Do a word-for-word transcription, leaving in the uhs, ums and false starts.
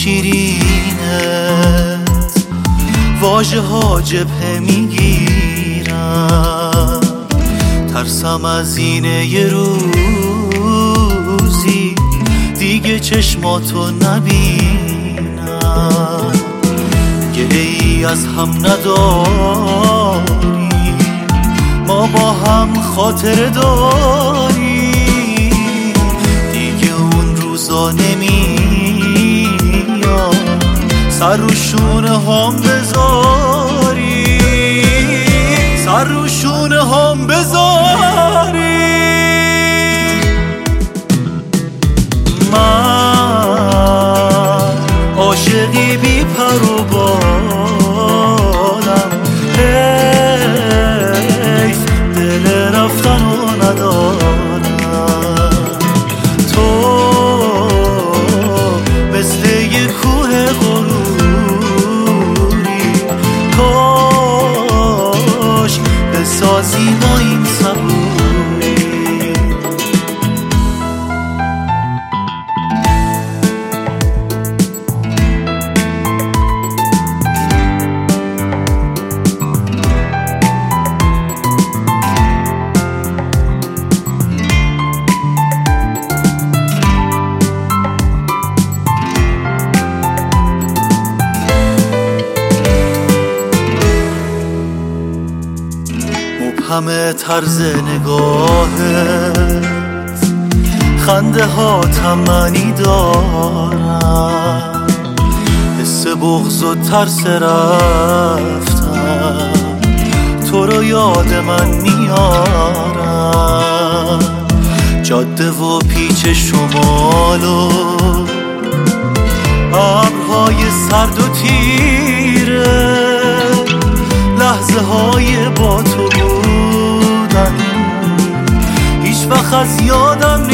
شیرینت واژه ها جبهه میگیرم، ترسم از اینه یه روزی دیگه چشماتو نبینم. گله ای از هم نداری، ما با هم خاطره داریم، دیگه اون روزا نمیاد سر رو شونه هم بذاری، سر رو شونه هم بذاری. من عاشقی بی پر و بالم، حیف دل رفتن رو ندارم. تو مثل یه کوه غروری، کاش بسازی ما این صبوری. همه طرز نگاهت، خنده ها تمنی دارم، حس بغض و ترس رفتم تو رو یاد من میارم. جاده و پیچ شمال و ابرهای سرد و تیره، لحظه های با تو بودن هیچ وقت از یادم